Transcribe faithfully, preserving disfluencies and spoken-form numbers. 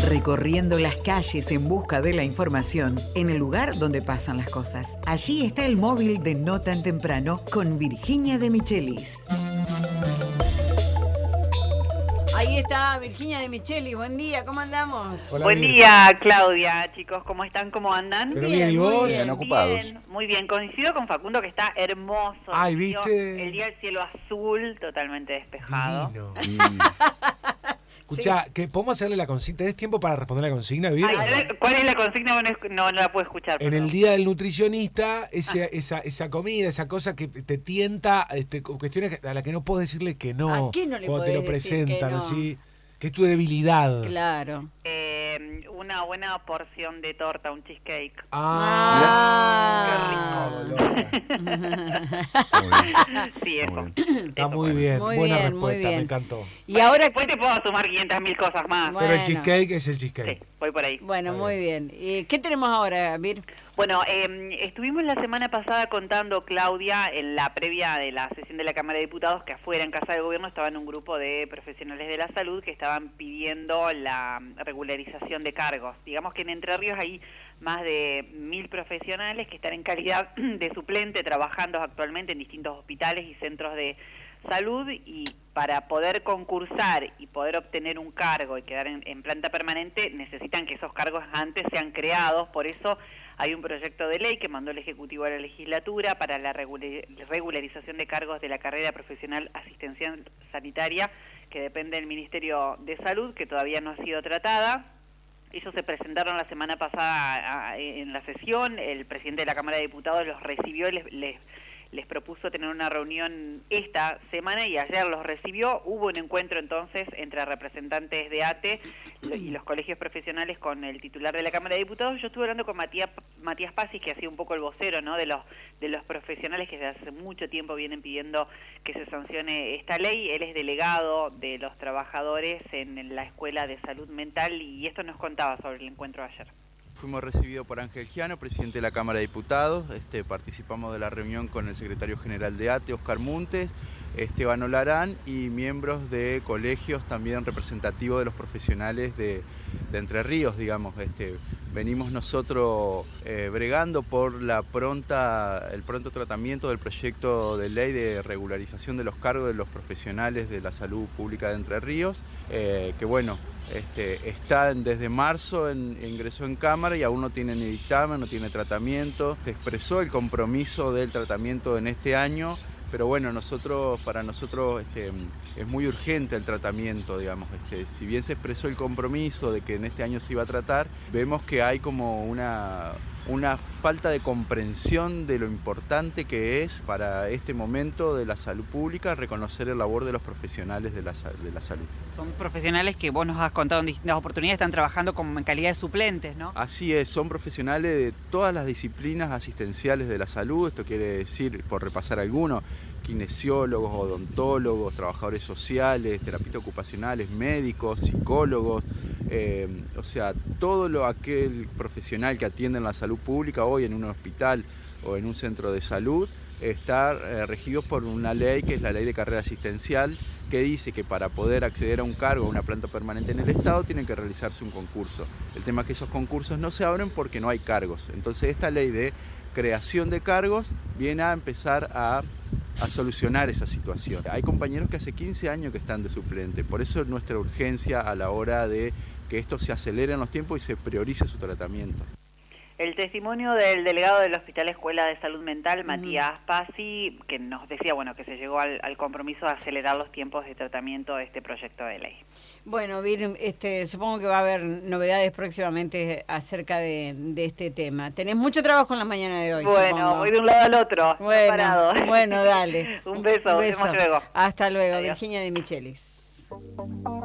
Recorriendo las calles en busca de la información en el lugar donde pasan las cosas. Allí está el móvil de No Tan Temprano con Virginia de Michelis. Ahí está Virginia de Michelis. Buen día, ¿cómo andamos? Hola, Buen Vir. día, Claudia, chicos, ¿cómo están? ¿Cómo andan? Pero bien, ¿y vos? Bien, Bien, ocupados. Bien, muy bien. Coincido con Facundo que está hermoso. Ay, el cielo- ¿viste? El día del cielo azul, totalmente despejado. Divino. Mm. Escuchá, que ¿podemos hacerle la consigna? ¿Tenés tiempo para responder la consigna, Vir? Ay, ¿cuál es la consigna? No, es- no, no la puedo escuchar. En perdón. el día del nutricionista, ese, esa, esa comida, esa cosa que te tienta, este, cuestiones a las que no puedo decirle que no. ¿A qué no le cuando te lo podés decir que presentan no? así, que es tu debilidad. Claro. Eh, una buena porción de torta, un cheesecake. Ah, Ah. golosa. Sí, eso. Muy Está Eso, muy bueno. bien, Muy buena bien, muy respuesta, bien. me encantó. Y ahora Después que... te puedo sumar quinientas mil cosas más. Bueno. Pero el cheesecake es el cheesecake. Sí, voy por ahí. Bueno, Está muy bien. ¿Y qué tenemos ahora, Vir? Bueno, eh, estuvimos la semana pasada contando, Claudia, en la previa de la sesión de la Cámara de Diputados, que afuera en Casa del Gobierno estaban un grupo de profesionales de la salud que estaban pidiendo la regularización de cargos. Digamos que en Entre Ríos hay más de mil profesionales que están en calidad de suplente trabajando actualmente en distintos hospitales y centros de salud, y para poder concursar y poder obtener un cargo y quedar en, en planta permanente necesitan que esos cargos antes sean creados. Por eso hay un proyecto de ley que mandó el Ejecutivo a la legislatura para la regular- regularización de cargos de la carrera profesional asistencial sanitaria, que depende del Ministerio de Salud, que todavía no ha sido tratada. Ellos se presentaron la semana pasada a, en la sesión, el presidente de la Cámara de Diputados los recibió y les, les, les propuso tener una reunión esta semana, y ayer los recibió. Hubo un encuentro entonces entre representantes de A T E y los colegios profesionales con el titular de la Cámara de Diputados. Yo estuve hablando con Matías, Matías Pasis, que ha sido un poco el vocero, ¿no?, de los de los profesionales que desde hace mucho tiempo vienen pidiendo que se sancione esta ley. Él es delegado de los trabajadores en la Escuela de Salud Mental, y esto nos contaba sobre el encuentro de ayer. Fuimos recibidos por Ángel Giano, presidente de la Cámara de Diputados. Este, participamos de la reunión con el secretario general de A T E, Oscar Muntes, Esteban Olarán, y miembros de colegios también representativos de los profesionales de, de Entre Ríos, digamos. Este, venimos nosotros eh, bregando por la pronta, el pronto tratamiento del proyecto de ley de regularización de los cargos de los profesionales de la salud pública de Entre Ríos, eh, que bueno, este, está desde marzo, en, ingresó en Cámara y aún no tiene ni dictamen, no tiene tratamiento. Se expresó el compromiso del tratamiento en este año, pero bueno, nosotros, para nosotros este, es muy urgente el tratamiento, digamos. Este, si bien se expresó el compromiso de que en este año se iba a tratar, vemos que hay como una, una falta de comprensión de lo importante que es para este momento de la salud pública reconocer el labor de los profesionales de la, de la salud. Son profesionales que vos nos has contado en distintas oportunidades, están trabajando como en calidad de suplentes, ¿no? Así es, son profesionales de todas las disciplinas asistenciales de la salud. Esto quiere decir, por repasar algunos, kinesiólogos, odontólogos, trabajadores sociales, terapeutas ocupacionales, médicos, psicólogos, eh, o sea, todo lo aquel profesional que atiende en la salud pública hoy en un hospital o en un centro de salud está eh, regido por una ley que es la Ley de Carrera Asistencial, que dice que para poder acceder a un cargo, a una planta permanente en el Estado, tiene que realizarse un concurso. El tema es que esos concursos no se abren porque no hay cargos. Entonces esta ley de creación de cargos viene a empezar a, a solucionar esa situación. Hay compañeros que hace quince años que están de suplente, por eso es nuestra urgencia a la hora de que esto se acelere en los tiempos y se priorice su tratamiento. El testimonio del delegado del Hospital Escuela de Salud Mental, Matías Pasi, que nos decía, bueno, que se llegó al, al compromiso de acelerar los tiempos de tratamiento de este proyecto de ley. Bueno, Vir, este, supongo que va a haber novedades próximamente acerca de, de este tema. Tenés mucho trabajo en la mañana de hoy, Bueno, supongo. voy de un lado al otro, Bueno, parado. bueno, dale. Un beso, nos vemos luego. Hasta luego, Adiós. Virginia de Michelis.